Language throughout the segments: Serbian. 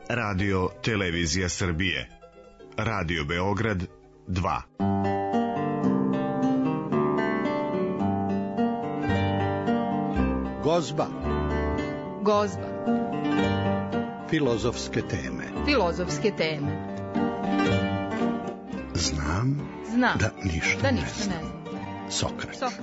Radio Televizija Srbije. Radio Beograd 2. Gozba. Gozba. Filozofske teme. Filozofske teme. Znam da ništa ne znam. Sokrat.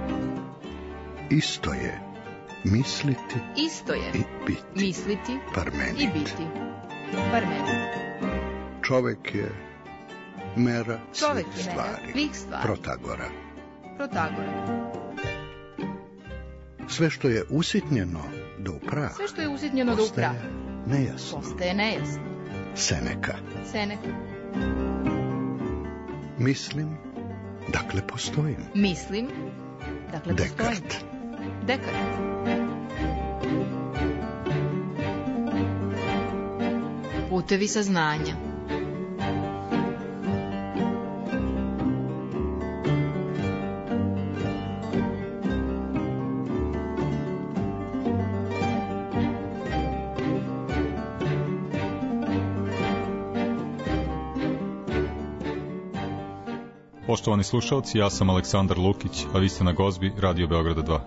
Isto je misliti i biti. Misliti Parmenid. i biti. Parmenid. Čovek je mera Čovek svih je mera svih stvari. Protagora. Sve što je usitnjeno do prah. Postaje nejasno. Seneka. Mislim, dakle postojim. Dekart. Putevi saznanja. Poštovani slušalci, ja sam Aleksandar Lukić, a vi ste na Gozbi Radio Beograda 2.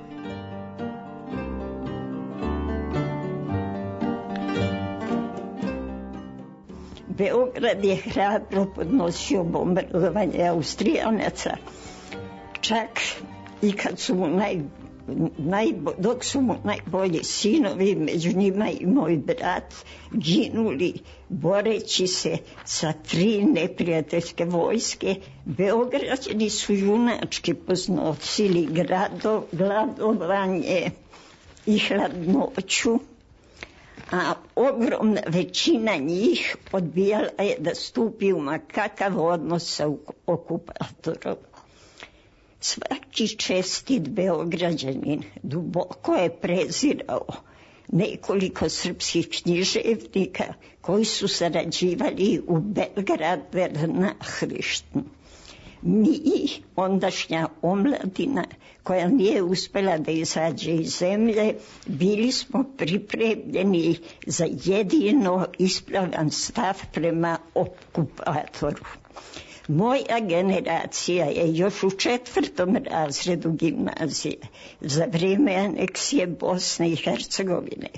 Beograd je hrabro podnosio bombardovanje Austrijanaca, čak i kad su mu dok su mu najbolji sinovi, među njima i moj brat, ginuli boreći se sa 3 neprijateljske vojske. Beograđani su junački podnosili gladovanje i hladnoću, a ogromna većina njih odbijala je da stupi u makakav odnos sa okupatorom. Svaki čestit Beograđanin duboko je prezirao nekoliko srpskih književnika koji su sarađivali u Belgrad Nachrichten. Mi, ondašnja omladina koja nije uspela da izađe iz zemlje, bili smo pripremljeni za jedino ispravan stav prema okupatoru. Moja generacija je još u 4. razredu gimnazije za vrijeme aneksije Bosne i Hercegovine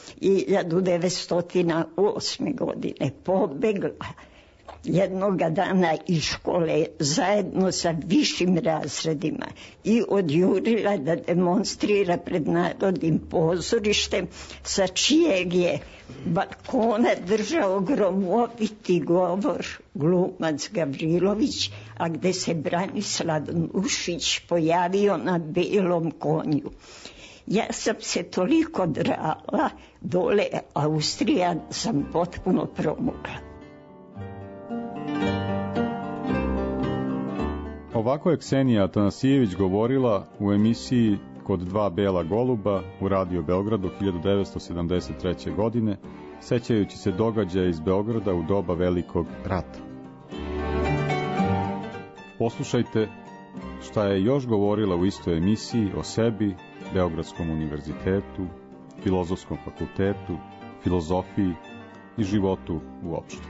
1908. godine pobegla jednoga dana iz škole zajedno sa višim razredima i odjurila da demonstrira pred Narodnim pozorištem, sa čijeg je balkona držao gromoviti govor glumac Gavrilović, a gde se Branislav Nušić pojavio na belom konju. Ja sam se toliko drala dole Austrija, sam potpuno promukla. Ovako je Ksenija Atanasijević govorila u emisiji Kod 2 bela goluba u Radio Beogradu 1973. godine, sećajući se događaja iz Beograda u doba Velikog rata. Poslušajte šta je još govorila u istoj emisiji o sebi, Beogradskom univerzitetu, Filozofskom fakultetu, filozofiji i životu uopšte.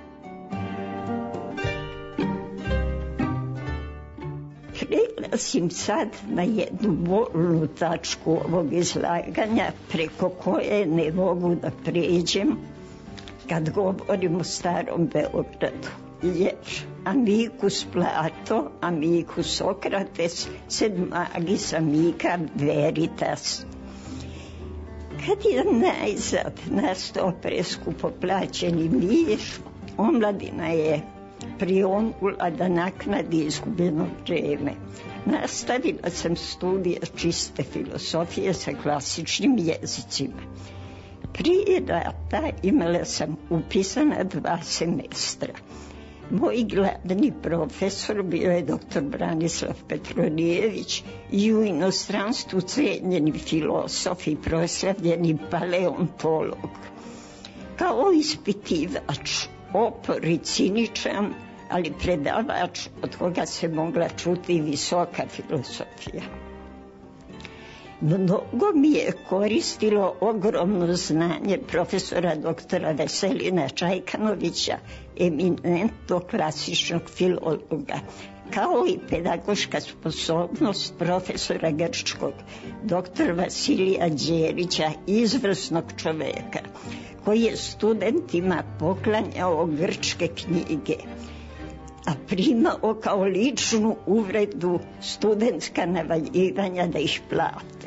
Prelazim sad na jednu bolnu tačku ovog izlaganja preko koje ne mogu da pređem kad govorim o starom Beogradu. Jer amicus Plato, amicus Sokrates, sed magis amica veritas. Kad je najzad nastao preskupo plaćeni mir, omladina je prionula da naknadi izgubljeno vreme. Nastavila sam studije čiste filozofije sa klasičnim jezicima. Prije rata imala sam upisana 2 semestra. Moj glavni profesor bio je dr. Branislav Petronijević i u inostranstvu cenjeni filozof i proslavljeni paleontolog. Kao ispitivač, opor i ciničan, ali predavač od koga se mogla čuti visoka filozofija. Mnogo mi je koristilo ogromno znanje profesora doktora Veselina Čajkanovića, eminentnog klasičnog filologa, kao i pedagoška sposobnost profesora grčkog, doktor Vasilija Đerića, izvrsnog čoveka, koji je studentima poklanjao grčke knjige, a primao kao ličnu uvredu studentska navaljivanja da ih plate.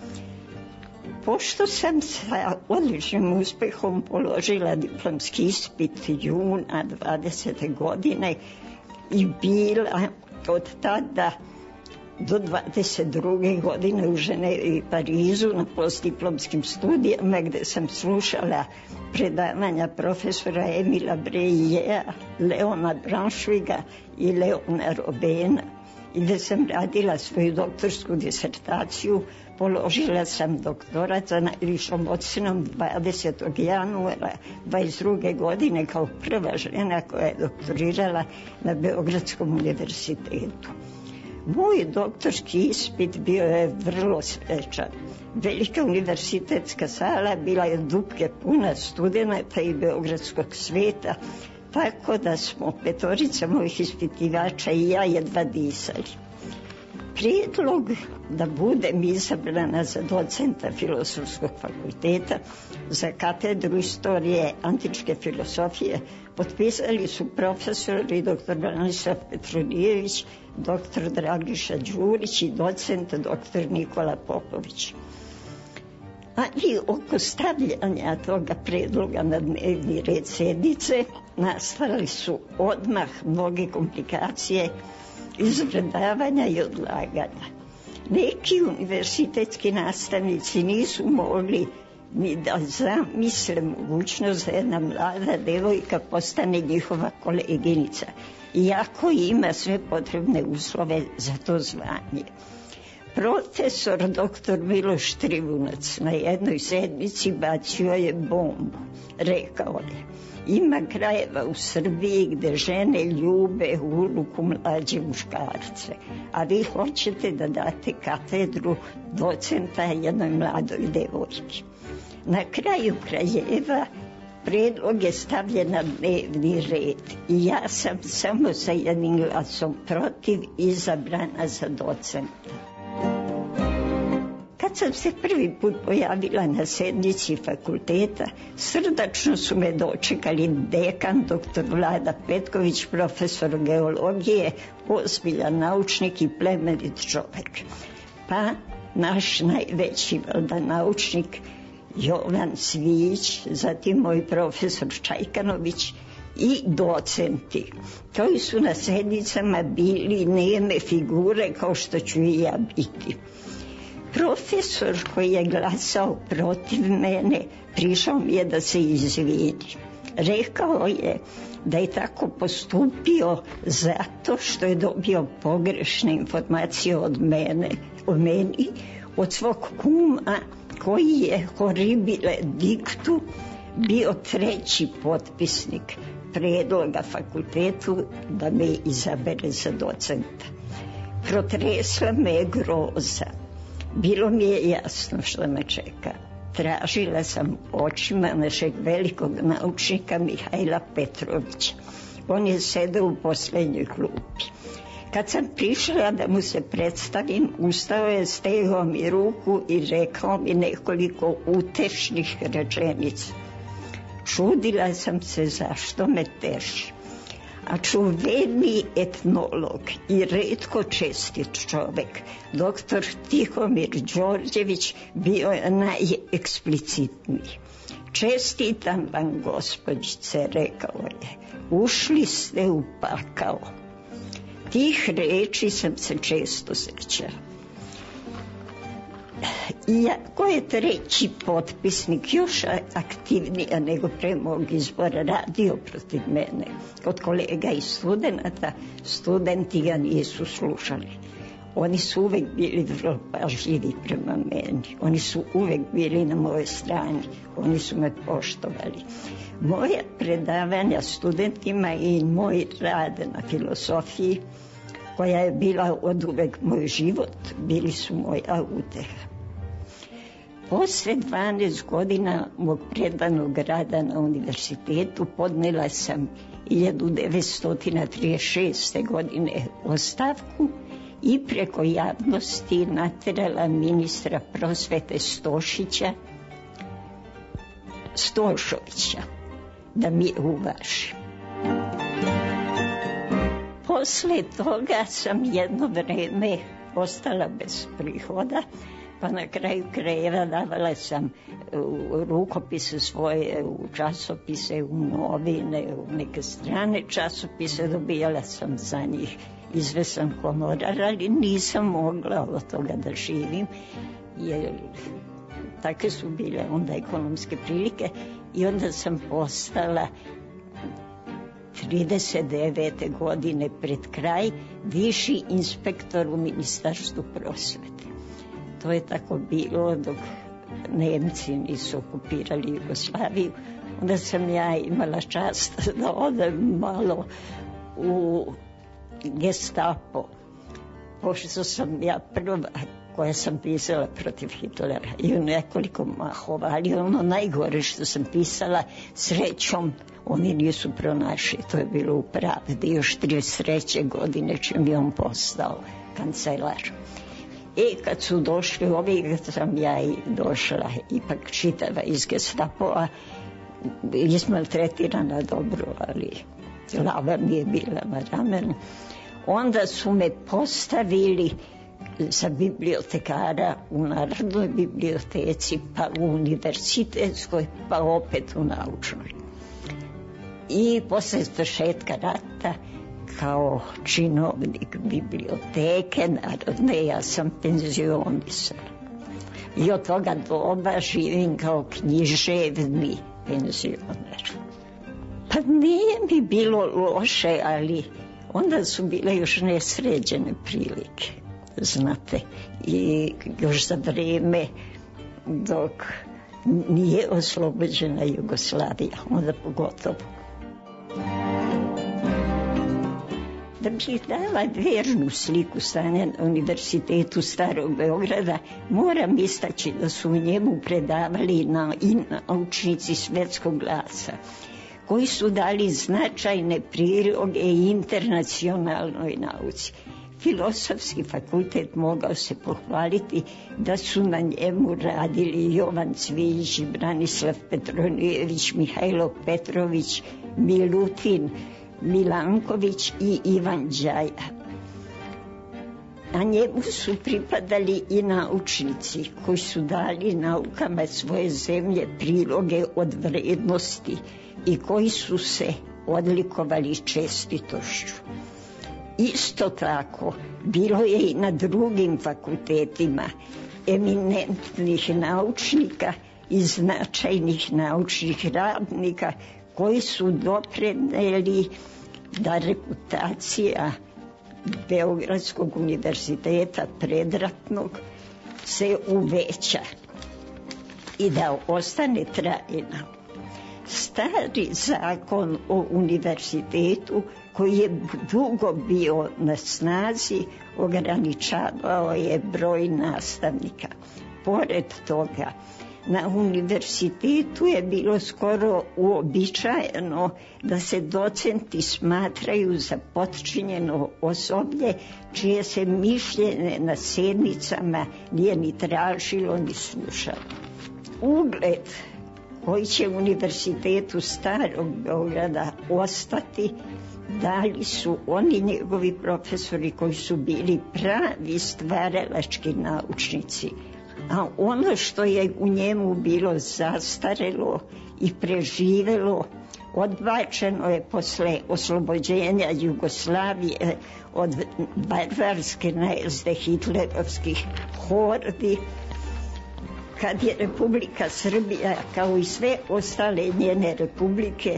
Pošto sam sa odličnim uspehom položila diplomski ispit juna 20. godine i bila od tada do 22. godine u Ženevi i Parizu na postdiplomskim studijama, gde sam slušala predavanja profesora Emila Breillela, Leona Braunschweiga i Leona Robena, i gde sam radila svoju doktorsku disertaciju, položila sam doktorat sa najvišom ocenom 20. januara 22. godine kao prva žena koja je doktorirala na Beogradskom univerzitetu. Moj doktorski ispit bio je vrlo svečan. Velika univerzitetska sala bila je dupke puna studenata i beogradskog sveta, tako da smo petorica mojih ispitivača i ja jedva disali. Prijedlog da budem izabrana za docenta Filozofskog fakulteta za katedru istorije antičke filozofije potpisali su profesori dr. Branislav Petronijević, dr. Dragiša Đurić i docent dr. Nikola Popović. Ali oko stavljanja toga predloga na dnevni red sednice nastale su odmah mnoge komplikacije, izvredavanja i odlaganja. Neki univerzitetski nastavnici nisu mogli ni da zamisle mogućnost da jedna mlada devojka postane njihova koleginica, iako ima sve potrebne uslove za to zvanje. Profesor dr. Miloš Trivunac na jednoj sednici bacio je bombu. Rekao je: ima krajeva u Srbiji gde žene ljube unuku mlađe muškarce, a vi hoćete da date katedru docenta jednoj mladoj devojki. Na kraju krajeva predlog je stavljen na dnevni red i ja sam samo sa jednim glasom protiv izabrana za docenta. Kad sam se prvi put pojavila na sednici fakulteta, srdačno su me dočekali dekan dr. Vlada Petković, profesor geologije, ozbiljan naučnik i plemenit čovek. Pa naš najveći naučnik Jovan Svijić, zatim moj profesor Čajkanović i docenti, koji su na sednicama bili neme figure kao što ću i ja biti. Profesor koji je glasao protiv mene prišao mi je da se izvini. Rekao je da je tako postupio zato što je dobio pogrešne informacije o meni, od svog kuma koji je horribile dictu bio treći potpisnik predloga fakultetu da me izabere za docenta. Protresla me je groza. Bilo mi je jasno što me čeka. Tražila sam očima našeg velikog naučnika Mihajla Petrovića. On je sedeo u poslednjoj klupi. Kad sam prišla da mu se predstavim, ustao je, stegao mi ruku i rekao mi nekoliko utešnih rečenica. Čudila sam se zašto me teši. A čuveni etnolog i retko čestit čovek, doktor Tihomir Đorđević, bio je najeksplicitniji. Čestitam vam, gospođice, rekao je, ušli ste u pakao. Tih reči sam se često srećala. Iako je treći potpisnik još aktivnija nego pre mog izbora radio protiv mene, kod kolega i studenta, studenti ga nisu slušali. Oni su uvek bili vrlo pažljivi prema meni. Oni su uvek bili na mojoj strani. Oni su me poštovali. Moja predavanja studentima i moj rad na filozofiji, koja je bila od uvek moj život, bili su moja uteha. Posle 12 godina mog predanog rada na univerzitetu podnela sam 1936. godine ostavku i preko javnosti naterala ministra prosvete Stošovića da mi uvaži. Posle toga sam jedno vreme ostala bez prihoda, pa na kraju krajeva davala sam rukopise svoje u časopise, u novine, u neke strane časopise, dobijala sam za njih izvesan honorar, ali nisam mogla od toga da živim, jer takve su bile onda ekonomske prilike, i onda sam postala 39. godine pred kraj viši inspektor u Ministarstvu prosvete. To je tako bilo dok Nemci nisu okupirali Jugoslaviju. Onda sam ja imala čast da odem malo u Gestapo, pošto sam ja prva koja sam pisala protiv Hitlera i u nekoliko mahova, ali ono najgore što sam pisala, srećom oni nisu pronašli, to je bilo u Pravdi još 33. godine čim je on postao kancelar. Kad su došli ovi, kad sam ja i došla ipak čitava iz Gestapova, izmaltretirana dobro, ali glava mi je bila na ramenu, onda su me postavili za bibliotekara u Narodnoj biblioteci, pa u univerzitetskoj, pa opet u naučnoj. I posle završetka rata, kao činovnik biblioteke Narodne, ja sam penzionisala. I od toga doba živim kao književni penzioner. Pa nije mi bilo loše, ali onda su bile još nesređene prilike, znate. I još za vreme dok nije oslobođena Jugoslavija, onda pogotovo. Da bih dala vernu sliku stanja na Univerzitetu Starog Beograda, moram istaći da su u njemu predavali i naučnici svetskog glasa, koji su dali značajne priloge internacionalnoj nauci. Filosofski fakultet mogao se pohvaliti da su na njemu radili Jovan Cvijić, Branislav Petronijević, Mihajlo Petrović, Milutin Milanković i Ivan Đaja. A njemu su pripadali i naučnici koji su dali naukama svoje zemlje priloge od vrednosti i koji su se odlikovali čestitošću. Isto tako bilo je i na drugim fakultetima eminentnih naučnika i značajnih naučnih radnika koji su doprineli da reputacija Beogradskog univerziteta predratnog se uveća i da ostane trajna. Stari zakon o univerzitetu, koji je dugo bio na snazi, ograničavao je broj nastavnika. Pored toga, na univerzitetu je bilo skoro uobičajeno da se docenti smatraju za potčinjeno osoblje čije se mišljenje na sednicama nije ni tražilo ni slušalo. Ugled koji će Univerzitetu Starog Beograda ostati dali su oni njegovi profesori koji su bili pravi stvaralački naučnici. A ono što je u njemu bilo zastarelo i preživelo, odbačeno je posle oslobođenja Jugoslavije od barbarske najezde hitlerovskih hordi, kad je Republika Srbija, kao i sve ostale njene republike,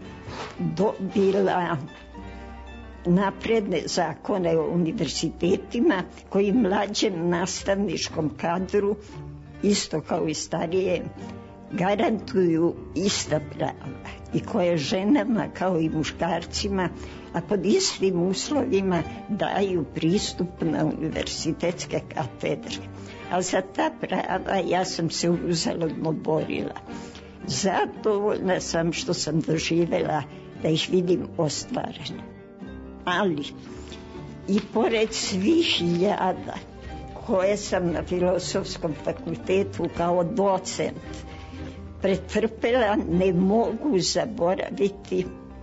dobila napredne zakone o univerzitetima koji mlađem nastavničkom kadru, isto kao i starije, garantuju ista prava i koje ženama kao i muškarcima, a pod istim uslovima, daju pristup na univerzitetske katedre. A za ta prava ja sam se uzaludno borila. Zadovoljna sam što sam doživjela da ih vidim ostvarene. Ali, i pored svih jada koje sam na Filozofskom fakultetu kao docent pretrpela, ne mogu zaboraviti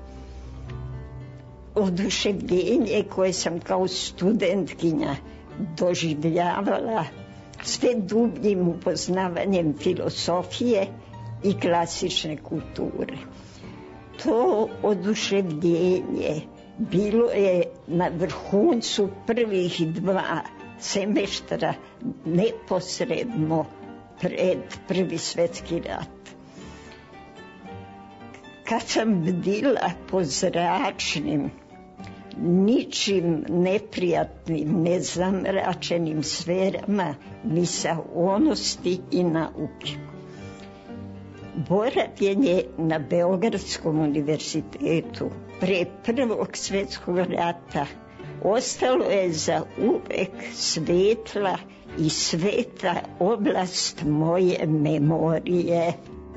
oduševljenje koje sam kao studentkinja doživljavala sve dubljim upoznavanjem filozofije i klasične kulture. To oduševljenje bilo je na vrhuncu prvih 2 semestra neposredno pred Prvi svjetski rat. Kad sam bdila po zračnim, ničim neprijatnim, nezamračenim sferama misaonosti i nauke. Boravljenje na Beogradskom univerzitetu pre Prvog svjetskog rata ostalo je za uvek svetla i sveta oblast moje memorije.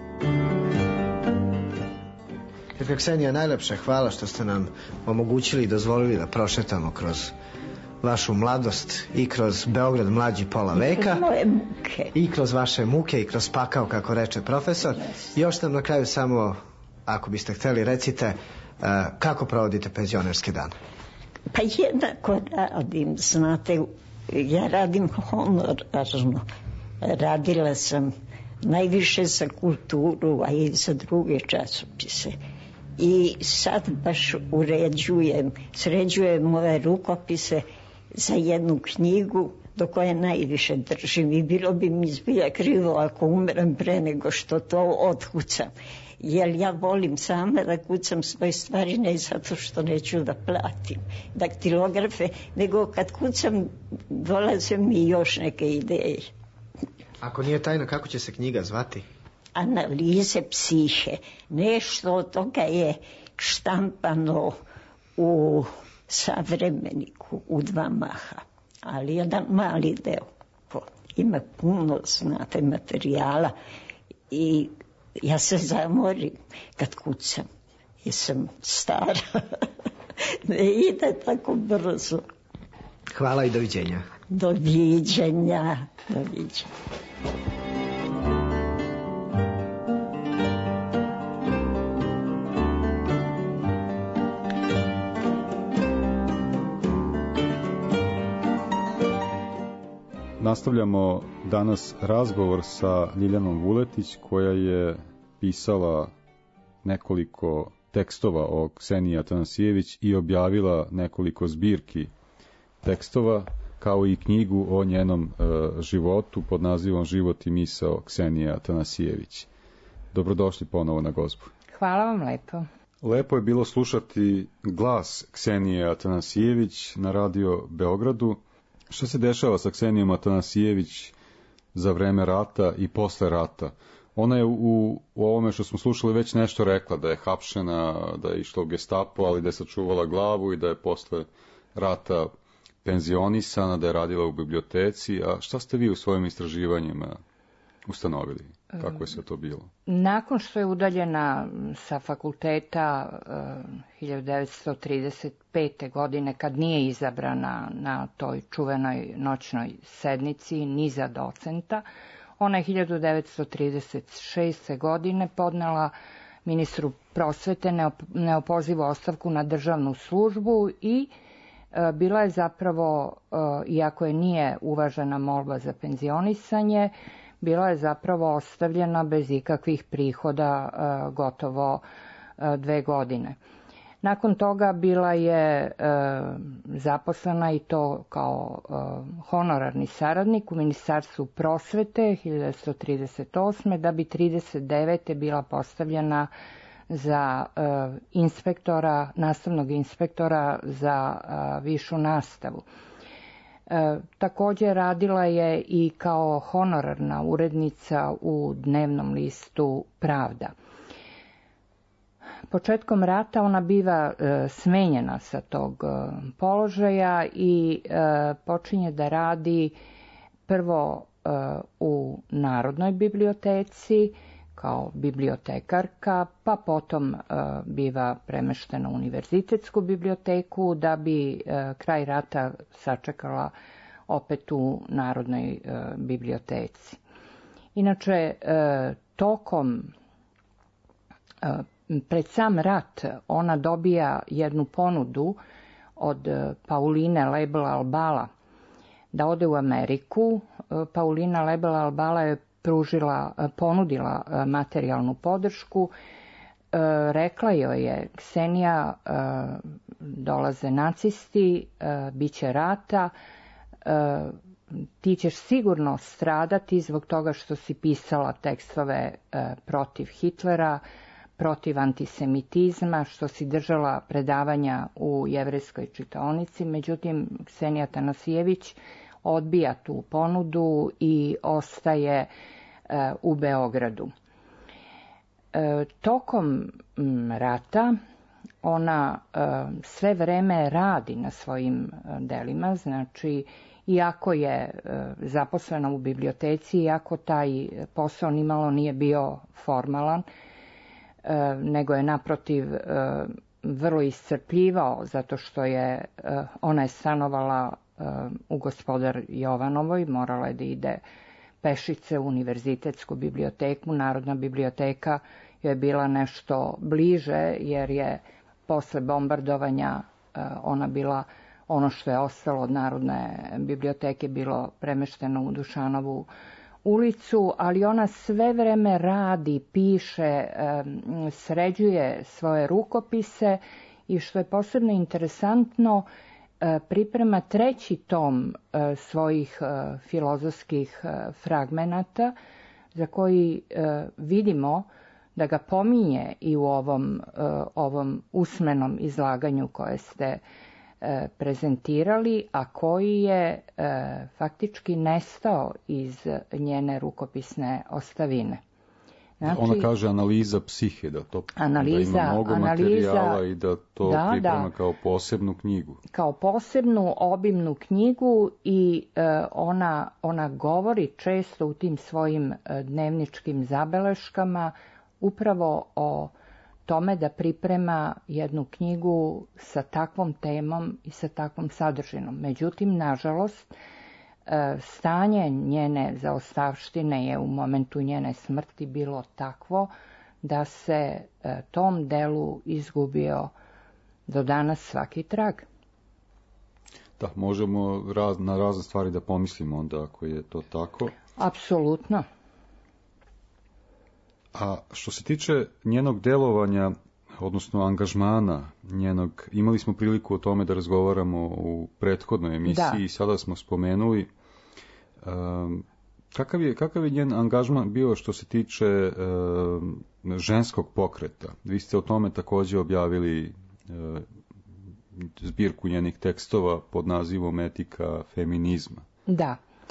Ksenija, najlepše hvala što ste nam omogućili i dozvolili da prošetamo kroz vašu mladost i kroz Beograd mlađi pola veka. Moje muke. I kroz vaše muke i kroz pakao, kako reče profesor. Još nam na kraju samo, ako biste hteli, recite kako provodite penzionerske dane. Pa jednako radim, znate, ja radim honorarno. Radila sam najviše za kulturu, a i za druge časopise. I sad baš sređujem moje rukopise za jednu knjigu do koje najviše držim i bilo bi mi zbilja krivo ako umrem pre nego što to otkucam. Jer ja volim sama da kucam svoje stvari, ne zato što neću da platim daktilografe, nego kad kucam dolaze mi još neke ideje. Ako nije tajna, kako će se knjiga zvati? Analize psihe. Nešto od toga je štampano u Savremeniku u 2 maha, ali jedan mali deo. Ima puno, znate, materijala i ja se zamorim kad kucam. Jesam stara. Ne ide tako brzo. Hvala i doviđenja. Doviđenja. Doviđenja. Nastavljamo danas razgovor sa Ljiljanom Vuletić, koja je pisala nekoliko tekstova o Kseniji Atanasijević i objavila nekoliko zbirki tekstova, kao i knjigu o njenom životu pod nazivom Život i misao Ksenije Atanasijević. Dobrodošli ponovo na gozbu. Hvala vam lepo. Lepo je bilo slušati glas Ksenije Atanasijević na radio Beogradu. Šta se dešava sa Ksenijom Atanasijević za vreme rata i posle rata? Ona je u ovome što smo slušali već nešto rekla, da je hapšena, da je išla u Gestapo, ali da je sačuvala glavu i da je posle rata penzionisana, da je radila u biblioteci. A šta ste vi u svojim istraživanjima ustanovili? Kako je sve to bilo? Nakon što je udaljena sa fakulteta 1935. godine, kad nije izabrana na toj čuvenoj noćnoj sednici ni za docenta, ona je 1936. godine podnela ministru prosvete neopozivu ostavku na državnu službu i bila je zapravo, iako je nije uvažena molba za penzionisanje, bila je zapravo ostavljena bez ikakvih prihoda gotovo 2 godine. Nakon toga bila je zaposlena i to kao honorarni saradnik u Ministarstvu prosvete 1938. da bi 1939. bila postavljena za inspektora, nastavnog inspektora za višu nastavu. Također radila je i kao honorarna urednica u dnevnom listu Pravda. Početkom rata ona biva smenjena sa tog položaja i počinje da radi prvo u Narodnoj biblioteci kao bibliotekarka, pa potom biva premeštena u Univerzitetsku biblioteku da bi kraj rata sačekala opet u Narodnoj biblioteci. Inače, pred sam rat ona dobija jednu ponudu od Pauline Lebel-Albala da ode u Ameriku. Paulina Lebel-Albala je ponudila materijalnu podršku. Rekla joj je: Ksenija, dolaze nacisti, bit će rata, ti ćeš sigurno stradati zbog toga što si pisala tekstove protiv Hitlera, protiv antisemitizma, što si držala predavanja u jevrejskoj čitaonici. Međutim, Ksenija Tanasijević odbija tu ponudu i ostaje u Beogradu. Tokom rata ona sve vreme radi na svojim delima, znači iako je zaposlena u biblioteci, iako taj posao nimalo nije bio formalan, nego je naprotiv vrlo iscrpljivao, zato što ona je stanovala u Gospodar Jovanovoj, morala je da ide pešice u Univerzitetsku biblioteku. Narodna biblioteka joj je bila nešto bliže, jer je posle bombardovanja ona bila, ono što je ostalo od Narodne biblioteke, bilo premešteno u Dušanovu ulicu, ali ona sve vreme radi, piše, sređuje svoje rukopise i što je posebno interesantno, priprema 3. tom svojih filozofskih fragmenata, za koji vidimo da ga pominje i u ovom usmenom izlaganju koje ste prezentirali, a koji je faktički nestao iz njene rukopisne ostavine. Znači, ona kaže analiza psihe, da ima mnogo materijala i da to priprema kao posebnu knjigu. Kao posebnu, obimnu knjigu i ona govori često u tim svojim dnevničkim zabeleškama upravo o tome da priprema jednu knjigu sa takvom temom i sa takvom sadržinom. Međutim, nažalost, stanje njene zaostavštine je u momentu njene smrti bilo takvo da se tom delu izgubio do danas svaki trag. Da, možemo na razne stvari da pomislimo onda ako je to tako. Apsolutno. A što se tiče njenog delovanja, odnosno angažmana njenog, imali smo priliku o tome da razgovaramo u prethodnoj emisiji i sada smo spomenuli. Kakav je njen angažman bio što se tiče ženskog pokreta? Vi ste o tome također objavili zbirku njenih tekstova pod nazivom Etika feminizma. Da.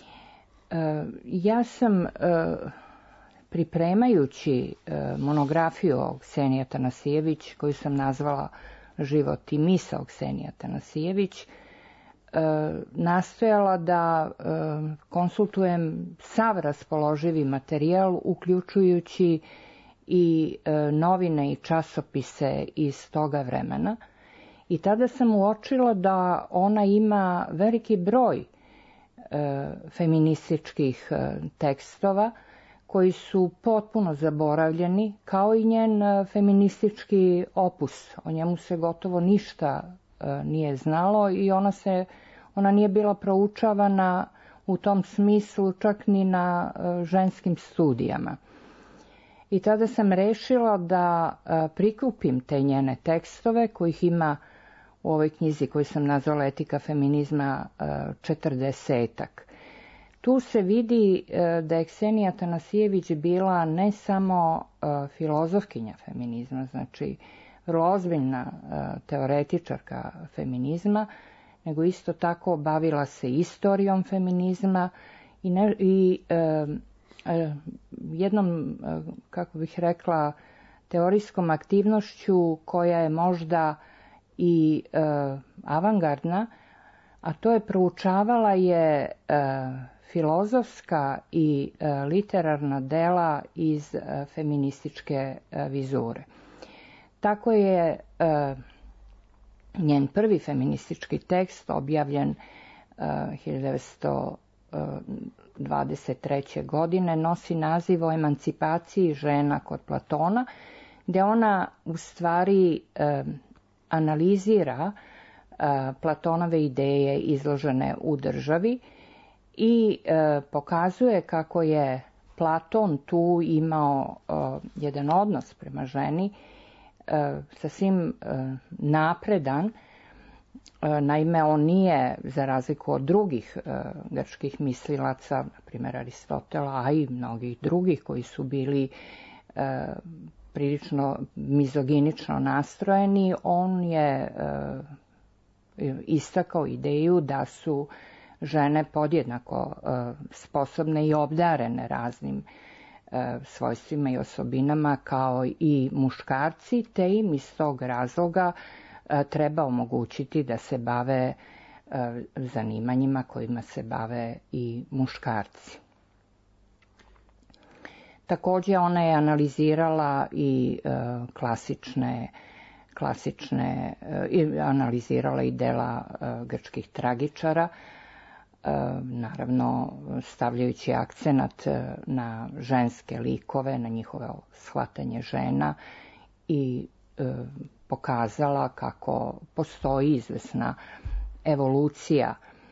Ja sam pripremajući monografiju o Kseniji Tanasijević, koju sam nazvala Život i misao Ksenije Tanasijević, nastojala da konsultujem sav raspoloživi materijal, uključujući i novine i časopise iz toga vremena. I tada sam uočila da ona ima veliki broj feminističkih tekstova koji su potpuno zaboravljeni, kao i njen feministički opus. O njemu se gotovo ništa nije znalo i ona nije bila proučavana u tom smislu čak ni na ženskim studijama. I tada sam rešila da prikupim te njene tekstove, kojih ima u ovoj knjizi koju sam nazvala Etika feminizma 40-ak. Tu se vidi da je Ksenija Tanasijević bila ne samo filozofkinja feminizma, znači vrlo ozbiljna teoretičarka feminizma, nego isto tako bavila se istorijom feminizma i jednom, kako bih rekla, teorijskom aktivnošću koja je možda i avangardna, a to je proučavala je filozofska i literarna dela iz feminističke vizure. Tako je njen prvi feministički tekst objavljen 1923. godine, nosi naziv o emancipaciji žena kod Platona, gde ona u stvari analizira Platonove ideje izložene u državi i pokazuje kako je Platon tu imao jedan odnos prema ženi sasvim napredan. Naime, on nije, za razliku od drugih grčkih mislilaca, na primjer Aristotela, a i mnogih drugih koji su bili prilično mizoginično nastrojeni, on je istakao ideju da su žene podjednako sposobne i obdarene raznim svojstvima i osobinama kao i muškarci, te im iz tog razloga treba omogućiti da se bave zanimanjima kojima se bave i muškarci. Također ona je analizirala i analizirala i dela grčkih tragičara, naravno stavljajući akcenat na ženske likove, na njihovo shvatanje žena i pokazala kako postoji izvesna evolucija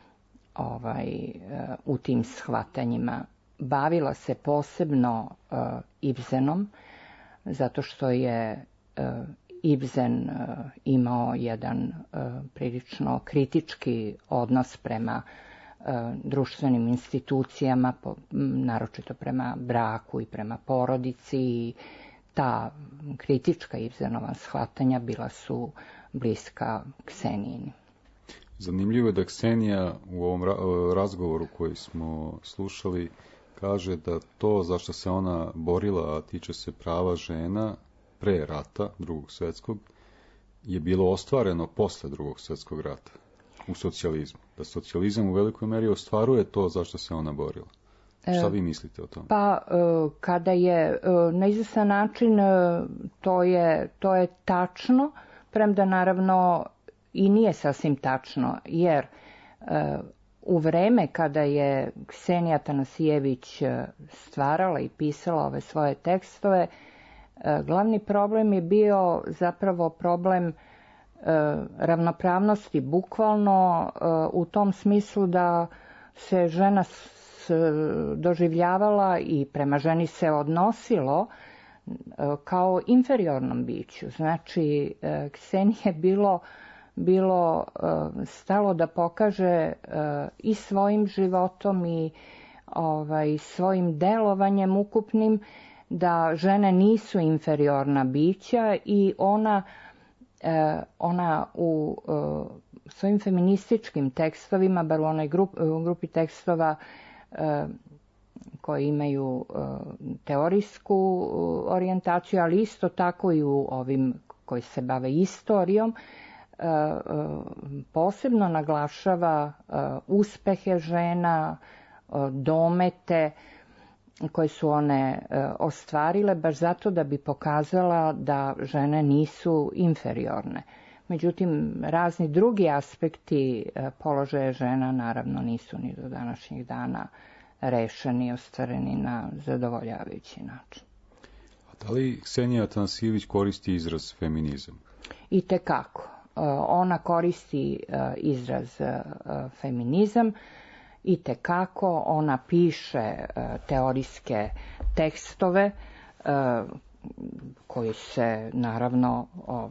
u tim shvatanjima. Bavila se posebno Ibsenom, zato što je Ibsen imao jedan prilično kritički odnos prema društvenim institucijama, naročito prema braku i prema porodici, i ta kritička Ibsenova shvatanja bila su bliska Ksenijini. Zanimljivo je da Ksenija u ovom razgovoru koji smo slušali kaže da to za što se ona borila, a tiče se prava žena pre rata, drugog svjetskog, je bilo ostvareno posle drugog svjetskog rata u socijalizmu. Da socijalizam u velikoj meri ostvaruje to za što se ona borila. Šta vi mislite o tome? Pa, kada je na izvestan način, to je tačno, premda naravno i nije sasvim tačno, jer u vreme kada je Ksenija Tanasijević stvarala i pisala ove svoje tekstove, glavni problem je bio zapravo problem ravnopravnosti, bukvalno u tom smislu da se žena doživljavala i prema ženi se odnosilo kao inferiornom biću. Znači, Kseniji je bilo stalo da pokaže i svojim životom i svojim delovanjem ukupnim da žene nisu inferiorna bića, i ona u svojim feminističkim tekstovima, bar u onoj grupi tekstova koji imaju teorijsku orijentaciju, ali isto tako i u ovim koji se bave istorijom, posebno naglašava uspehe žena, domete koje su one ostvarile, baš zato da bi pokazala da žene nisu inferiorne. Međutim, razni drugi aspekti položaja žena naravno nisu ni do današnjih dana rešeni i ostvareni na zadovoljavajući način. A da li Ksenija Tanasijević koristi izraz feminizam? Itekako. Ona koristi izraz feminizam, itekako. Ona piše teorijske tekstove koji se naravno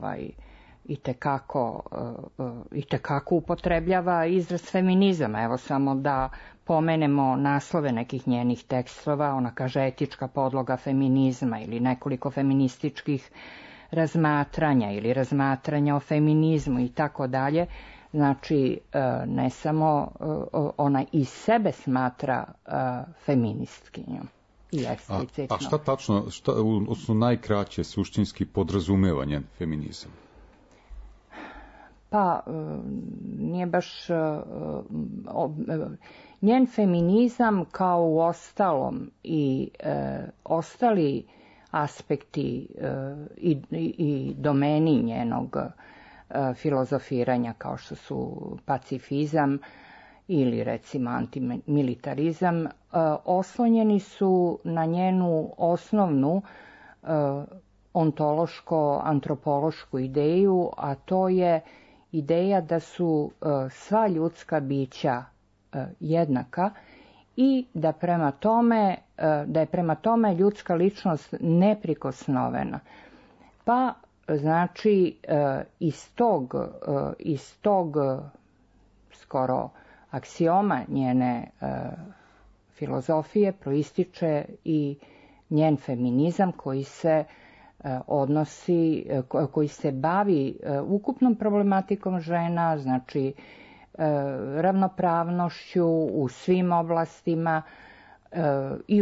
itekako upotrebljava izraz feminizama. Evo samo da pomenemo naslove nekih njenih tekstova. Ona kaže etička podloga feminizma ili nekoliko feminističkih razmatranja ili razmatranja o feminizmu i tako dalje. Znači, ne samo ona i sebe smatra feministkinjom i eksplicitno. A šta tačno, odnosno najkraće suštinski podrazumeva njen feminizam? Pa nije baš njen feminizam kao u ostalom i ostali aspekti i domeni njenog filozofiranja kao što su pacifizam ili recimo antimilitarizam, oslonjeni su na njenu osnovnu ontološko-antropološku ideju, a to je ideja da su sva ljudska bića jednaka i da je prema tome ljudska ličnost neprikosnovena. Pa znači iz tog skoro aksioma njene filozofije proističe i njen feminizam koji se koji se bavi ukupnom problematikom žena, znači ravnopravnošću u svim oblastima i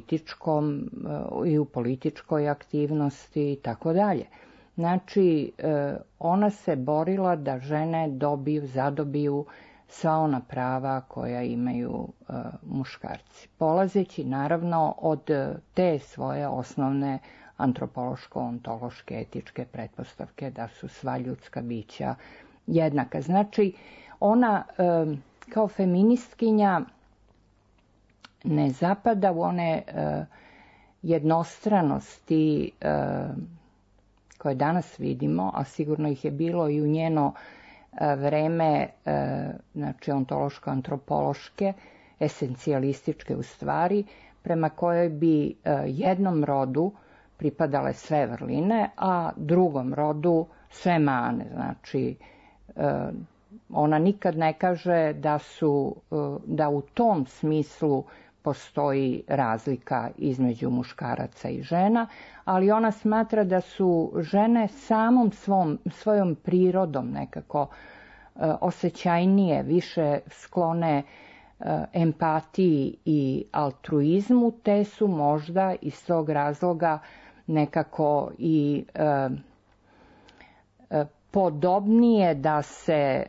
u političkoj aktivnosti i tako dalje. Znači, ona se borila da žene zadobiju sva ona prava koja imaju muškarci. Polazeći naravno od te svoje osnovne antropološko-ontološke etičke pretpostavke da su sva ljudska bića jednaka. Znači, ona kao feministkinja ne zapada u one jednostranosti koje danas vidimo, a sigurno ih je bilo i u njeno vreme, znači ontološko-antropološke, esencijalističke u stvari, prema kojoj bi jednom rodu pripadale sve vrline, a drugom rodu sve mane. Znači, ona nikad ne kaže da u tom smislu postoji razlika između muškaraca i žena, ali ona smatra da su žene samom svojom prirodom nekako osjećajnije, više sklone empatiji i altruizmu, te su možda iz tog razloga nekako i podobnije da se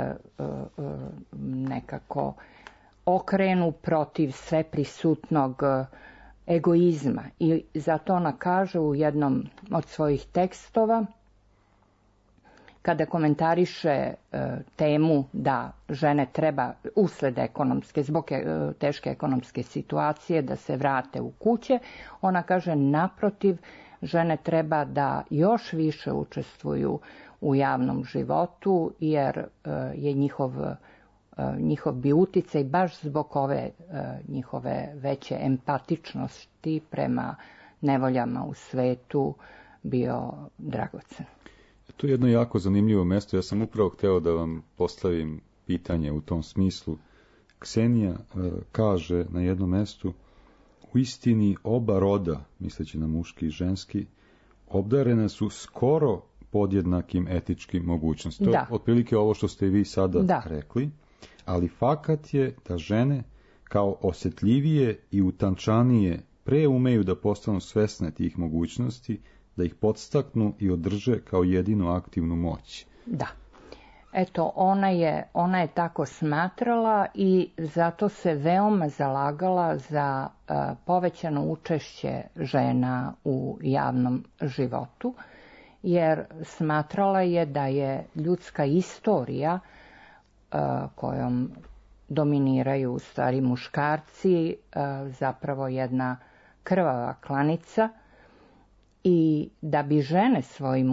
nekako okrenu protiv sveprisutnog egoizma. I zato ona kaže u jednom od svojih tekstova, kada komentariše temu da žene treba usled zbog teške ekonomske situacije da se vrate u kuće, ona kaže naprotiv, žene treba da još više učestvuju u javnom životu jer je njihov bi uticaj baš zbog ove njihove veće empatičnosti prema nevoljama u svetu bio dragocen. To je jedno jako zanimljivo mesto. Ja sam upravo hteo da vam postavim pitanje u tom smislu. Ksenija kaže na jednom mestu: u istini oba roda, misleći na muški i ženski, obdarena su skoro podjednakim etičkim mogućnostima. To je otprilike ovo što ste vi sada rekli, ali fakat je da žene kao osjetljivije i utančanije pre umeju da postanu svesne tih mogućnosti, da ih podstaknu i održe kao jedinu aktivnu moć. Da. Eto, ona je tako smatrala i zato se veoma zalagala za povećano učešće žena u javnom životu, jer smatrala je da je ljudska istorija kojom dominiraju u stvari muškarci zapravo jedna krvava klanica i da bi žene svojim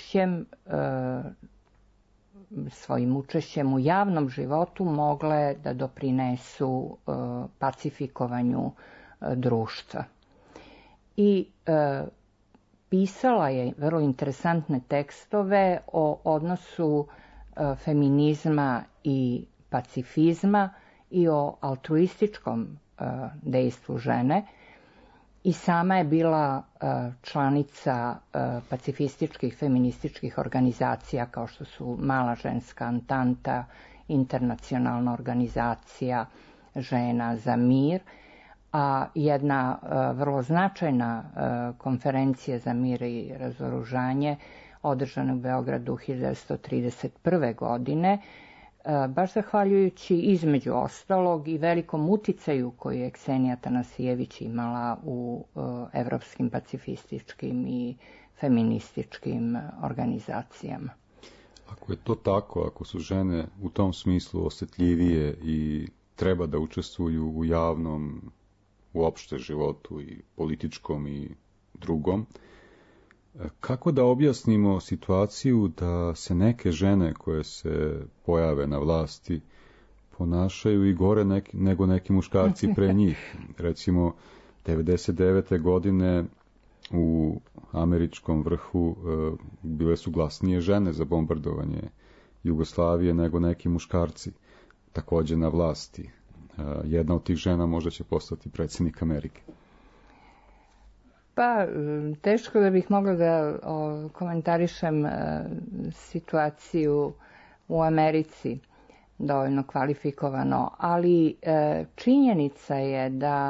učešćem u javnom životu mogle da doprinesu pacifikovanju društva. I pisala je vrlo interesantne tekstove o odnosu feminizma i pacifizma i o altruističkom dejstvu žene. I sama je bila članica pacifističkih, feminističkih organizacija kao što su Mala ženska antanta, Internacionalna organizacija žena za mir, a jedna vrlo značajna konferencija za mir i razoružanje održane u Beogradu 1931. godine, baš zahvaljujući između ostalog i velikom uticaju koju je Ksenija Tanasijević imala u evropskim pacifističkim i feminističkim organizacijama. Ako je to tako, ako su žene u tom smislu osjetljivije i treba da učestvuju u javnom, uopšte životu i političkom i drugom, kako da objasnimo situaciju da se neke žene koje se pojave na vlasti ponašaju i gore nego neki muškarci pre njih? Recimo, 99. godine u američkom vrhu bile su glasnije žene za bombardovanje Jugoslavije nego neki muškarci, takođe na vlasti. Jedna od tih žena možda će postati predsjednik Amerike. Pa, teško da bih mogla da komentarišem situaciju u Americi dovoljno kvalifikovano, ali činjenica je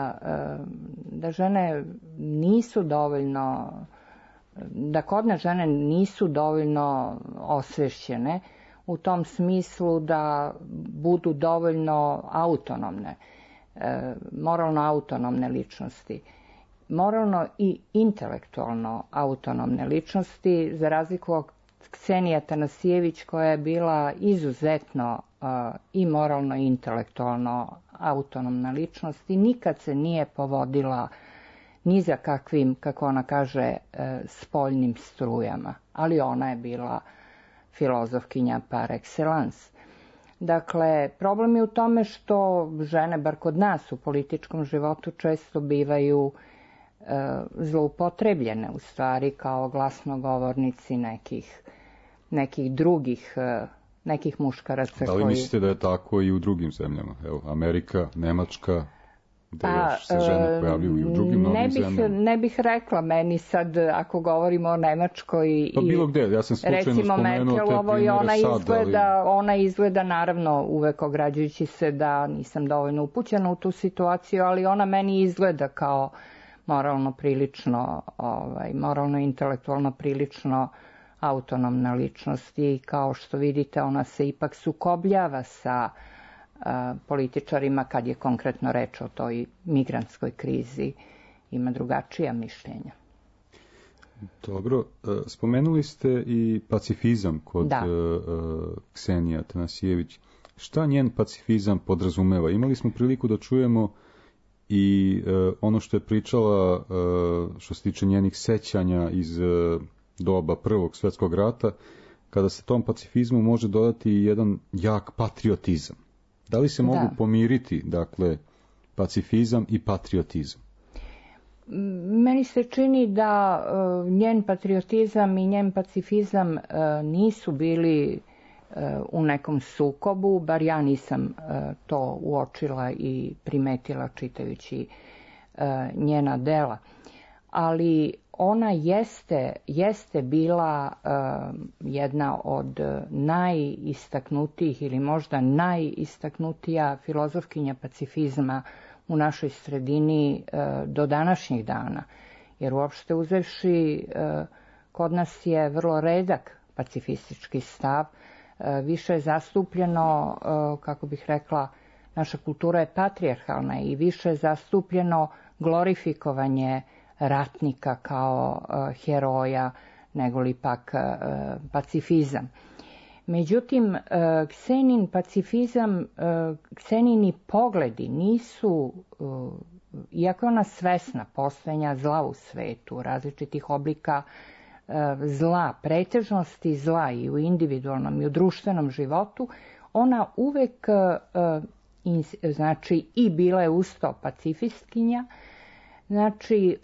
da žene nisu dovoljno, da kod nas žene nisu dovoljno osvešćene u tom smislu da budu dovoljno autonomne, moralno autonomne ličnosti. Moralno i intelektualno autonomne ličnosti, za razliku od Ksenije Tanasijević, koja je bila izuzetno i moralno i intelektualno autonomna ličnost i nikad se nije povodila ni za kakvim, kako ona kaže, spoljnim strujama, ali ona je bila filozofkinja par excellence. Dakle, problem je u tome što žene, bar kod nas u političkom životu, često bivaju zloupotrebljene u stvari kao glasnogovornici nekih drugih, nekih muškaraca. Da li mislite da je tako i u drugim zemljama? Evo, Amerika, Nemačka, gde još se žene pojavljuju i u drugim novim zemljama? Ne bih rekla, meni sad, ako govorimo o Nemačkoj pa bilo gde, ja sam slučajno spomenuo te primjere sad, ona izgleda naravno uvek ograđujući se da nisam dovoljno upućena u tu situaciju, ali ona meni izgleda kao moralno prilično, moralno intelektualno prilično autonomna ličnost i kao što vidite ona se ipak sukobljava sa političarima kad je konkretno reč o toj migrantskoj krizi, ima drugačija mišljenja. Dobro, spomenuli ste i pacifizam kod Ksenije Tanasijević. Šta njen pacifizam podrazumeva? Imali smo priliku da čujemo i ono što je pričala što se tiče njenih sećanja iz doba Prvog svjetskog rata, kada se tom pacifizmu može dodati jedan jak patriotizam. Da li se mogu pomiriti, dakle, pacifizam i patriotizam? Meni se čini da njen patriotizam i njen pacifizam nisu bili u nekom sukobu, bar ja nisam to uočila i primetila čitajući njena dela. Ali ona jeste bila jedna od najistaknutijih ili možda najistaknutija filozofkinja pacifizma u našoj sredini do današnjih dana. Jer uopšte uzevši, kod nas je vrlo redak pacifistički stav, više je zastupljeno, kako bih rekla, naša kultura je patrijarhalna i više je zastupljeno glorifikovanje ratnika kao heroja, nego li pak pacifizam. Međutim, Ksenin pacifizam, Ksenini pogledi nisu, iako je ona svesna postojanja zla u svetu, različitih oblika zla, pretežnosti zla i u individualnom i u društvenom životu, ona uvek, znači, i bila je usto pacifistkinja, znači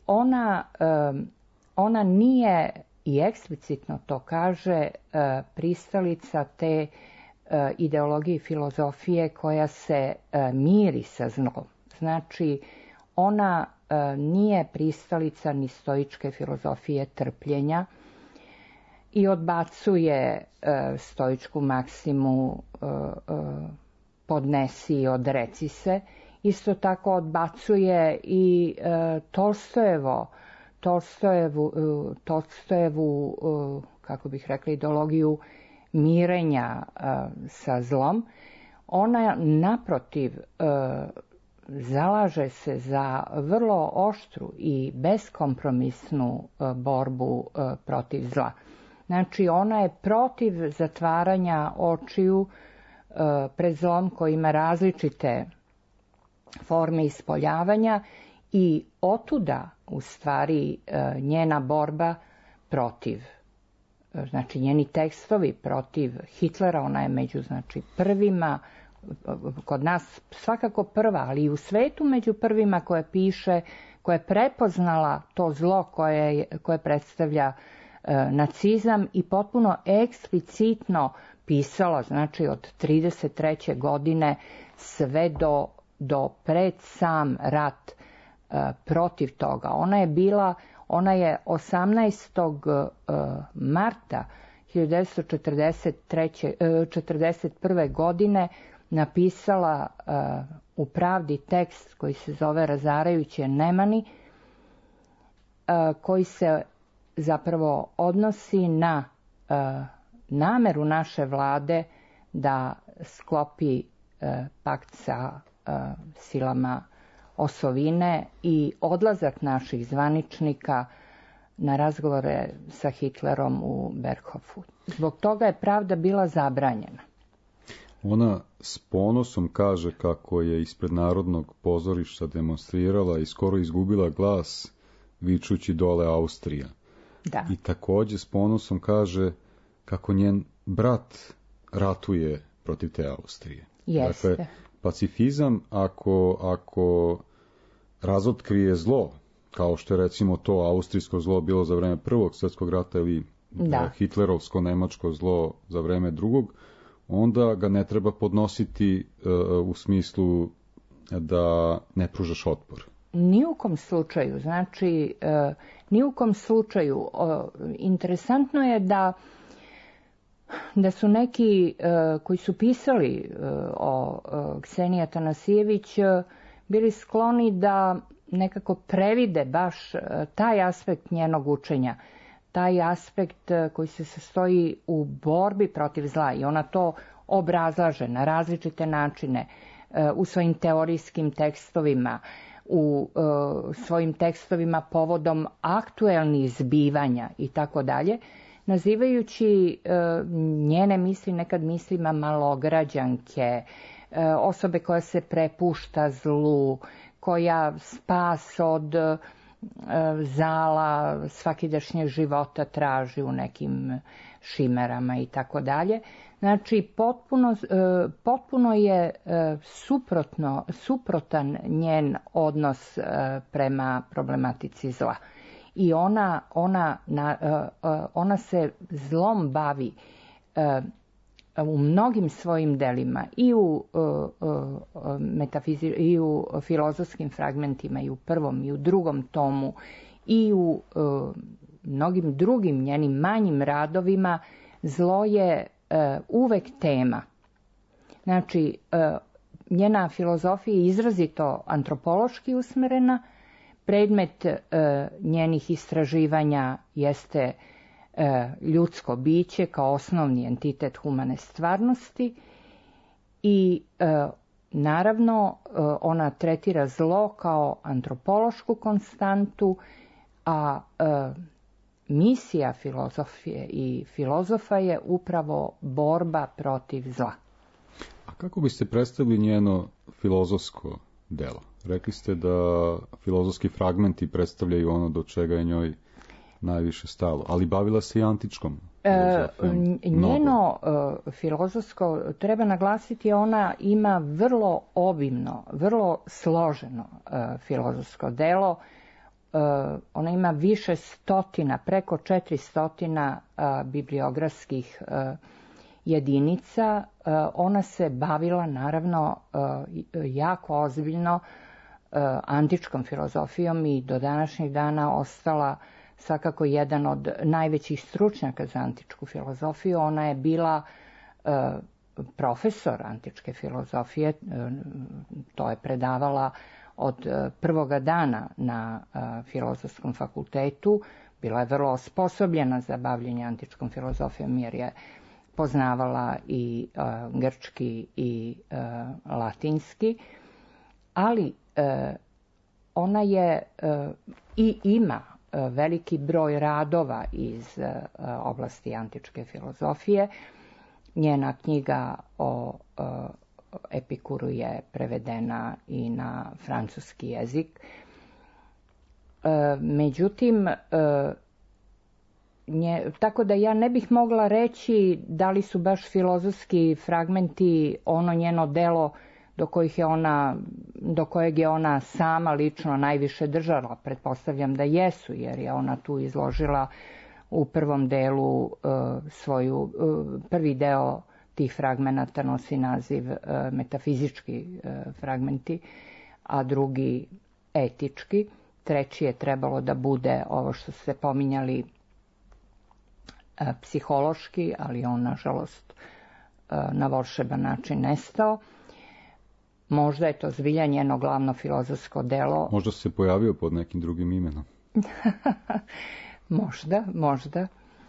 ona nije, i eksplicitno to kaže, pristalica te ideologije i filozofije koja se miri sa zlom. Znači, ona nije pristalica ni stoičke filozofije trpljenja i odbacuje stoičku maksimu podnesi i odreci se. Isto tako odbacuje i Tolstojevu, kako bih rekla, ideologiju mirenja sa zlom. Ona naprotiv zalaže se za vrlo oštru i beskompromisnu borbu protiv zla. Znači, ona je protiv zatvaranja očiju pred zlom koji ima različite forme ispoljavanja i otuda u stvari njena borba protiv, znači njeni tekstovi protiv Hitlera. Ona je među prvima, kod nas svakako prva, ali i u svetu među prvima koja piše, koja je prepoznala to zlo koje predstavlja nacizam i potpuno eksplicitno pisala, znači od 1933. godine sve do pred sam rat protiv toga. Ona je 18. marta 1941. godine napisala u Pravdi tekst koji se zove Razarajuće nemani, koji se zapravo odnosi na nameru naše vlade da sklopi pakt sa silama osovine i odlazak naših zvaničnika na razgovore sa Hitlerom u Berghofu. Zbog toga je Pravda bila zabranjena. Ona s ponosom kaže kako je ispred Narodnog pozorišta demonstrirala i skoro izgubila glas vičući dole Austrija. Da. I također s ponosom kaže kako njen brat ratuje protiv te Austrije. Jeste. Dakle, pacifizam ako razotkrije zlo, kao što je recimo to austrijsko zlo bilo za vreme Prvog svjetskog rata ili hitlerovsko-nemačko zlo za vreme Drugog, onda ga ne treba podnositi u smislu da ne pružaš otpor. Ni u kom slučaju. Znači, ni u kom slučaju. Interesantno je da su neki koji su pisali o Kseniji Atanasijević bili skloni da nekako previde baš taj aspekt njenog učenja, taj aspekt koji se sastoji u borbi protiv zla, i ona to obrazlaže na različite načine u svojim teorijskim tekstovima, u svojim tekstovima povodom aktuelnih zbivanja i tako dalje, nazivajući njene misli nekad mislima malograđanke, osobe koja se prepušta zlu, koja spas od zala svakidašnjeg života traži u nekim šimerama i tako dalje. Znači, potpuno je suprotan njen odnos prema problematici zla. I ona se zlom bavi u mnogim svojim delima, i u filozofskim fragmentima, i u prvom i u drugom tomu, i u mnogim drugim njenim manjim radovima. Zlo je uvek tema. Znači, njena filozofija je izrazito antropološki usmerena. Predmet njenih istraživanja jeste ljudsko biće kao osnovni entitet humane stvarnosti i naravno ona tretira zlo kao antropološku konstantu, a misija filozofije i filozofa je upravo borba protiv zla. A kako biste predstavili njeno filozofsko delo? Rekli ste da filozofski fragmenti predstavljaju ono do čega je njoj najviše stalo, ali bavila se i antičkom filozofijom. Njeno filozofsko, treba naglasiti, ona ima vrlo obimno, vrlo složeno filozofsko delo. Ona ima više stotina, preko 400 bibliografskih jedinica. Ona se bavila naravno jako ozbiljno antičkom filozofijom i do današnjeg dana ostala svakako jedan od najvećih stručnjaka za antičku filozofiju. Ona je bila profesor antičke filozofije, to je predavala od prvoga dana na Filozofskom fakultetu. bila je vrlo osposobljena za bavljenje antičkom filozofijom, jer je poznavala i grčki i latinski, ali ona je i ima veliki broj radova iz oblasti antičke filozofije. Njena knjiga o Epikuru je prevedena i na francuski jezik. Međutim, tako da ja ne bih mogla reći da li su baš filozofski fragmenti ono njeno delo do kojeg je ona sama lično najviše držala. Pretpostavljam da jesu, jer je ona tu izložila u prvom delu prvi deo tih fragmenata nosi naziv metafizički fragmenti, a drugi etički. Treći je trebalo da bude ovo što ste pominjali, psihološki, ali on nažalost na volšeban način nestao. Možda je to zbilja njeno glavno filozofsko delo. Možda se pojavio pod nekim drugim imenom. Možda.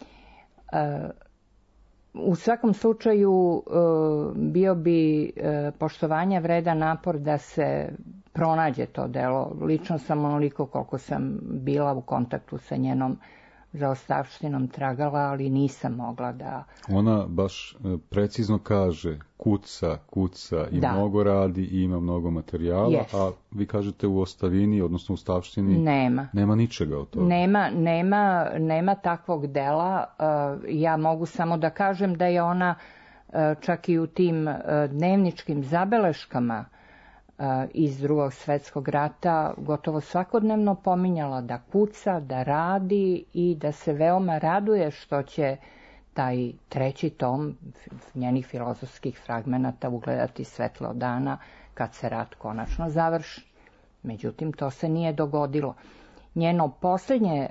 U svakom slučaju bio bi poštovanja vredan napor da se pronađe to delo. Lično sam onoliko koliko sam bila u kontaktu sa njenom zaostavštinom tragala, ali nisam mogla da... Ona baš precizno kaže kuca i mnogo radi i ima mnogo materijala, yes. A vi kažete u ostavini, odnosno u stavštini, nema ničega od toga. Nema takvog dela. Ja mogu samo da kažem da je ona čak i u tim dnevničkim zabeleškama iz Drugog svjetskog rata gotovo svakodnevno pominjala da kuca, da radi i da se veoma raduje što će taj treći tom njenih filozofskih fragmenata ugledati svetlo dana kad se rat konačno završi. Međutim, to se nije dogodilo. Njeno posljednje,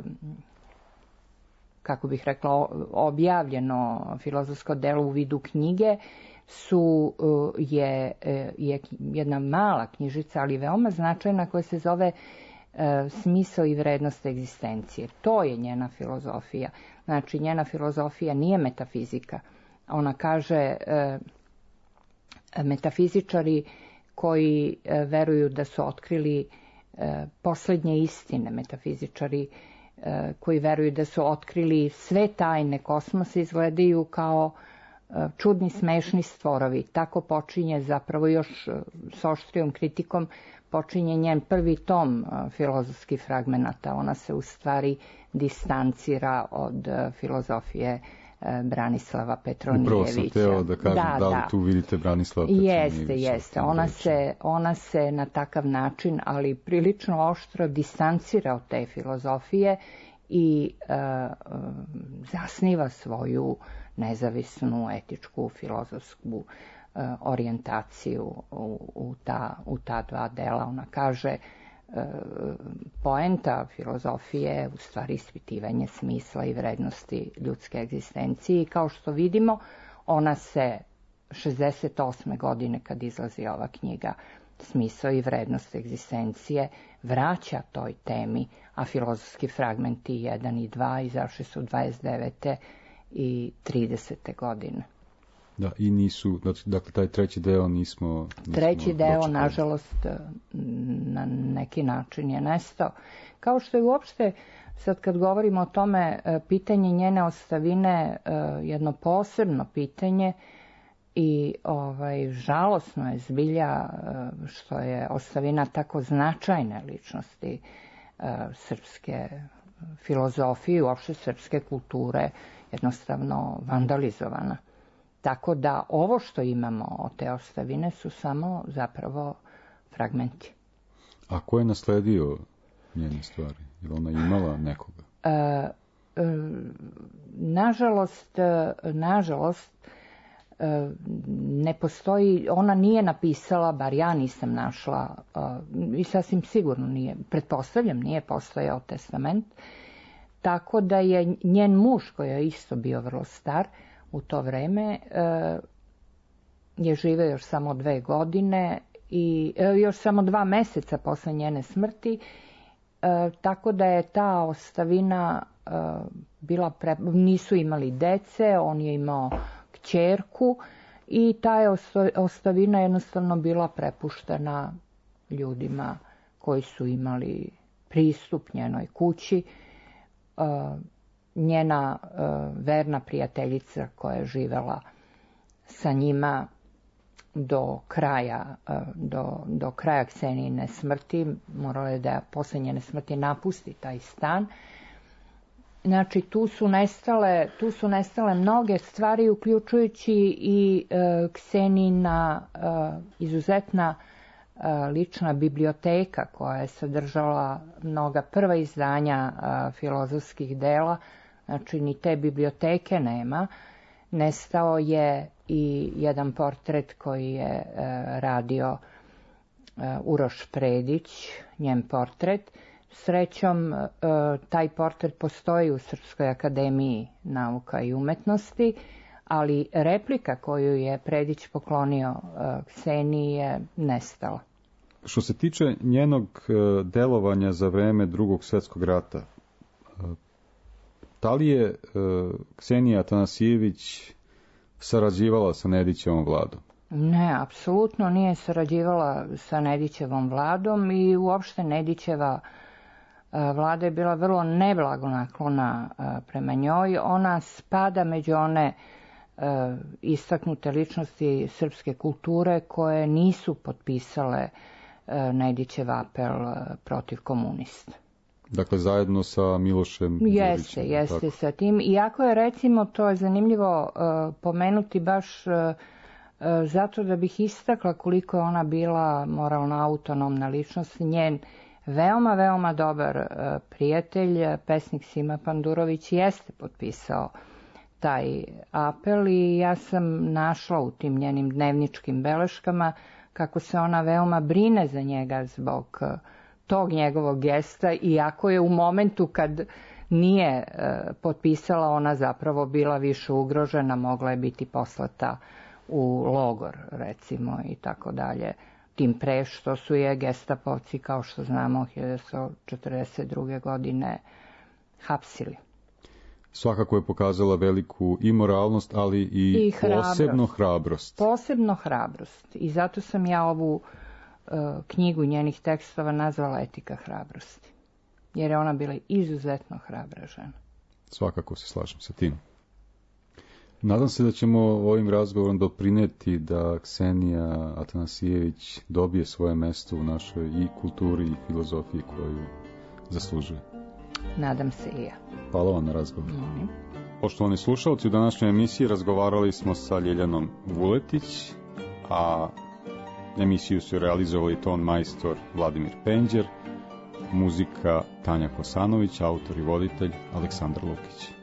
kako bih rekla, objavljeno filozofsko delo u vidu knjige je jedna mala knjižica, ali veoma značajna, koja se zove Smisao i vrednost egzistencije. To je njena filozofija. Znači, njena filozofija nije metafizika. Ona kaže, metafizičari koji veruju da su otkrili posljednje istine, metafizičari koji veruju da su otkrili sve tajne kosmosa, izgledaju kao čudni, smešni stvorovi. Tako počinje, zapravo još s oštrijom kritikom, počinje njen prvi tom filozofskih fragmenata. Ona se u stvari distancira od filozofije Branislava Petronijevića. Upravo sam teo da kažem da li tu vidite Branislava Petronijevića. Jeste. Ona se na takav način, ali prilično oštro distancira od te filozofije i zasniva svoju nezavisnu etičku filozofsku orijentaciju u ta dva dela. Ona kaže, poenta filozofije je u stvari ispitivanje smisla i vrednosti ljudske egzistencije i kao što vidimo, ona se 68. godine kad izlazi ova knjiga Smisao i vrednost egzistencije vraća toj temi, a filozofski fragmenti 1 i 2 izašli su 29. i 30. godine. Da, i nisu, dakle, taj treći deo nismo treći deo, dočekali. Nažalost, na neki način je nestao. Kao što je uopšte, sad kad govorimo o tome, pitanje njene ostavine jedno posebno pitanje i žalosno je zbilja što je ostavina tako značajne ličnosti srpske filozofije i uopšte srpske kulture jednostavno vandalizovana. Tako da ovo što imamo od te ostavine su samo zapravo fragmenti. A ko je nasledio njene stvari? Je ona imala nekoga? Nažalost, ne postoji, ona nije napisala, bar ja nisam našla, i sasvim sigurno nije, pretpostavljam nije postojao testament, tako da je njen muž, koji je isto bio vrlo star u to vreme, je živeo još samo 2 godine i još samo 2 meseca posle njene smrti tako da je ta ostavina bila nisu imali dece, on je imao kćerku i ta je ostavina jednostavno bila prepuštena ljudima koji su imali pristup njenoj kući. Njena verna prijateljica koja je živela sa njima do kraja Ksenijine smrti, morala je da posle njene smrti napusti taj stan. Znači, tu su nestale mnoge stvari, uključujući i Ksenijina izuzetna lična biblioteka koja je sadržala mnoga prva izdanja filozofskih dela. Znači, ni te biblioteke nema. Nestao je i jedan portret koji je radio Uroš Predić, njen portret. Srećom, taj portret postoji u Srpskoj akademiji nauka i umetnosti, ali replika koju je Predić poklonio Kseniji je nestala. Što se tiče njenog delovanja za vreme Drugog svjetskog rata, da li je Ksenija Atanasijević sarađivala sa Nedićevom vladom? Ne, apsolutno nije sarađivala sa Nedićevom vladom i uopšte Nedićeva vlada je bila vrlo neblagonaklona prema njoj. Ona spada među one istaknute ličnosti srpske kulture koje nisu potpisale Nedićev apel protiv komunista. Dakle, zajedno sa Milošem Đurićem. Jeste sa tim. Iako je, recimo, to je zanimljivo pomenuti baš zato da bih istakla koliko je ona bila moralno autonomna ličnost. Njen veoma, veoma dobar prijatelj, pesnik Sima Pandurović, jeste potpisao taj apel i ja sam našla u tim njenim dnevničkim beleškama kako se ona veoma brine za njega zbog tog njegovog gesta, iako je u momentu kad nije potpisala ona zapravo bila više ugrožena, mogla je biti poslata u logor, recimo, i tako dalje. Tim pre što su je gestapovci, kao što znamo, 1942. godine hapsili. Svakako je pokazala veliku i moralnost, ali i posebno hrabrost. Posebno hrabrost. I zato sam ja ovu knjigu njenih tekstova nazvala Etika hrabrosti. Jer je ona bila izuzetno hrabra žena. Svakako se slažem sa tim. Nadam se da ćemo ovim razgovorom doprineti da Ksenija Atanasijević dobije svoje mesto u našoj i kulturi i filozofiji koju zaslužuje. Nadam se i ja. Hvala vam na razgovor. Poštovani slušalci, u današnjoj emisiji razgovarali smo sa Ljiljanom Vuletić, a emisiju su realizovali ton majstor Vladimir Penđer, muzika Tanja Kosanović, autor i voditelj Aleksandar Lukić.